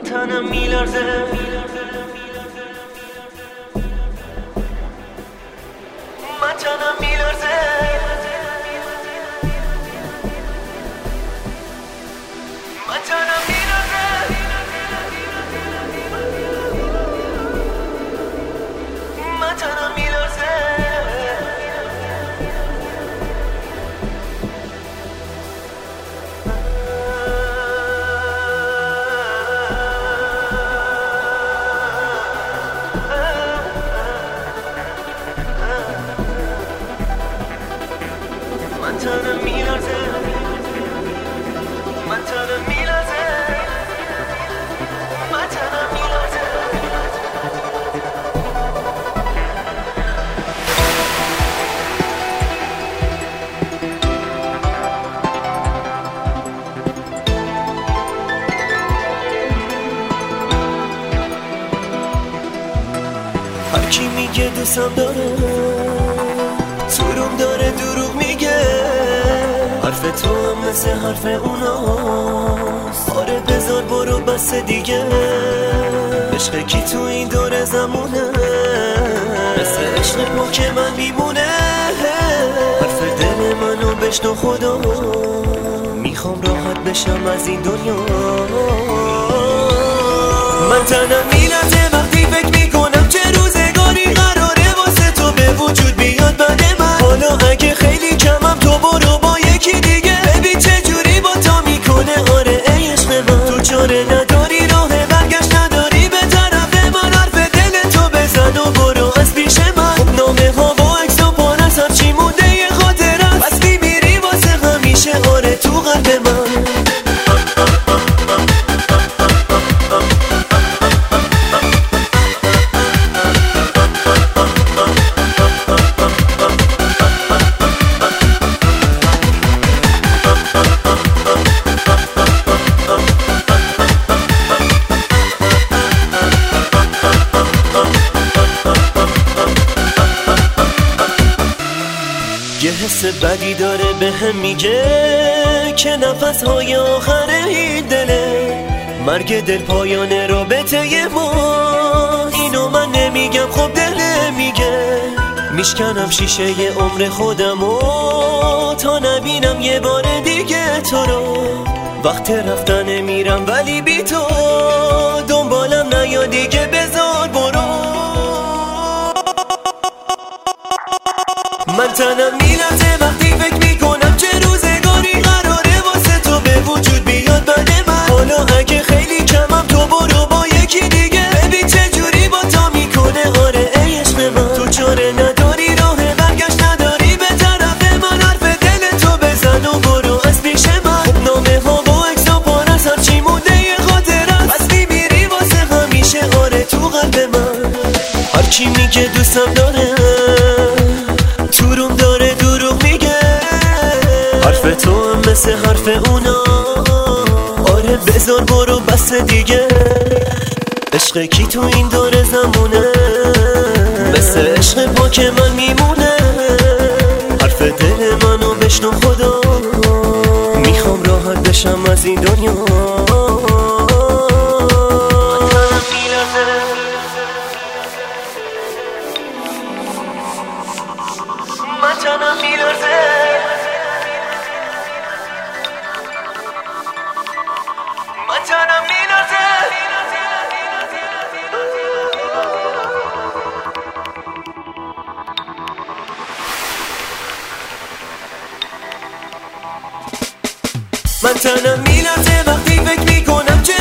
تنم میلرزه، من تنم میلرزه، من تنم میلرزه، من تنم میلرزه. من تنم میلرزه، من تنم میلرزه، من تنم میلرزه. هر کی میگه دوستم داره سروم داره دروغ میگه، حرف تو هم مثل حرف اوناست. آره بذار برو بس دیگه، عشق کی تو این دور زمونه مثل عشق ما که من میمونه. حرف دل منو بشنو خدا، میخوام راحت بشم از این دنیا. من تنم میلرزه وقتی فکر میکنم چه روزگاری قراره واسه تو به وجود بیاد بعد من. حالا اگه خیلی کمم تو برو با یکی دیگه، ببین چه جوری با تا میکنه. آره ای عشق من تو چاره نداری، راه برگشت نداری به طرف من. حرف دل تو بزن و برو از پیش من. خب نامه ها و عکس و پار از هرچی مونده یه خاطر است، بس میمیری واسه همیشه. آره تو قلب من. یه حس بدی داره به هم میگه که نفس‌های آخر این دله، مرگ دل پایان رابطه ما. اینو من نمیگم خب دل میگه، میشکنم شیشه ی عمر خودمو تا نبینم یه بار دیگه تو رو. وقت رفتن میرم ولی بی تو دنبالم نیا دیگه، بذار برو. من تنم میلرزه وقتی فکر میکنم چه روزگاری قراره واسه تو به وجود بیاد بعد من. حالا اگه خیلی کمم تو برو با یکی دیگه، ببین چه جوری با تا میکنه. آره ای عشق من تو چاره نداری، راه برگشت نداری به طرف من. حرف دل تو بزن و برو از پیش من. خب نامه ها و عکس و پار از هرچی مونده یه خاطر است، بس میمیری واسه همیشه. آره تو قلب من. هر کی میگه دوستم داره سروم داره دروغ میگه، حرف تو هم مثل حرف اونا. آره بذار برو بس دیگه، عشق کی تو این دور زمونه مثل عشق با که من میمونه. حرف دل منو بشنو خدا، میخوام راحت بشم از این دنیا. من تنم میلرزه، من تنم میلرزه. من تنم میلرزه وقتی فکر میکنم چه